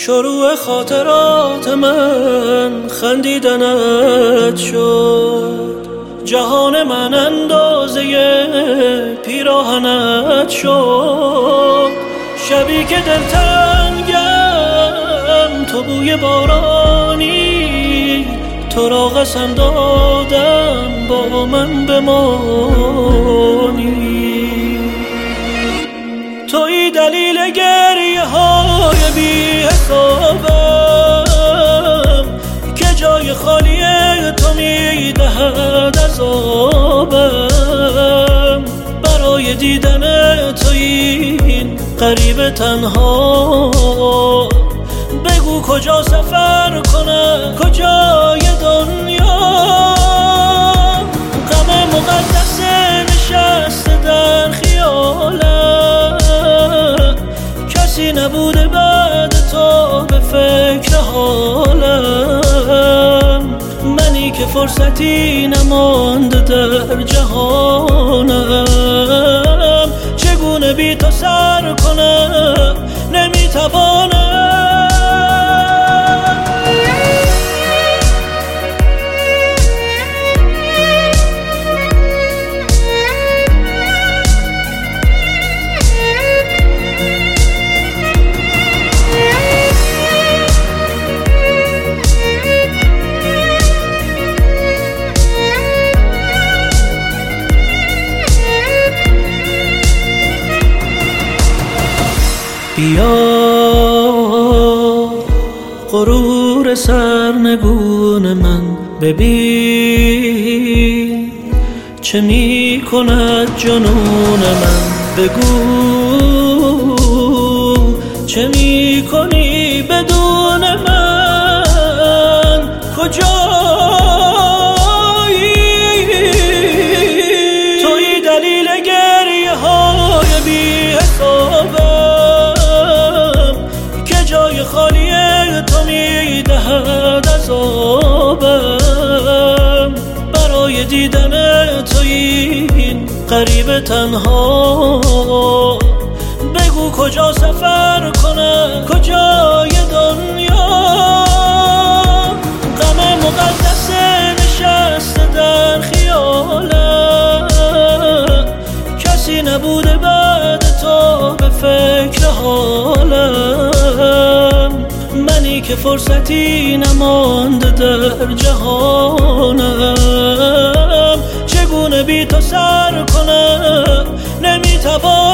شروع خاطرات من خندیدنت شد، جهان من اندازه پیراهنت شد. شبی که دلتنگم تو بوی بارانی، تو را قسم دادم با من بمانی. تویی دلیل گریه های بی حسابم که جای خالی تو میدهد عذابم. برای دیدن تو این غریب تنها، بگو کجا سفر کنم کجای دنیا. غم مقدس نشسته در خیالم، کسی نبوده بعد تو به فکر حالم. منی که فرصتی نمانده در جهانم، چگونه بی تو سر کنم نمیتوانم. بیا غرور سرنگون من ببین، چه می کند جنون من. بگو چه می کنی بدون من، کجایی؟ تویی دلیل گریه های بی حسابم که جای خالی تو میدهد عذابم. برای دیدن تو این غریب تنها، بگو کجا سفر کنم کجای دنیا. غم مقدس نشسته در خیالم، کسی نبوده بعد تو به فکر حالم. منی که فرصتی نمانده در جهانم، چگونه بی تو سر کنم نمیتوانم.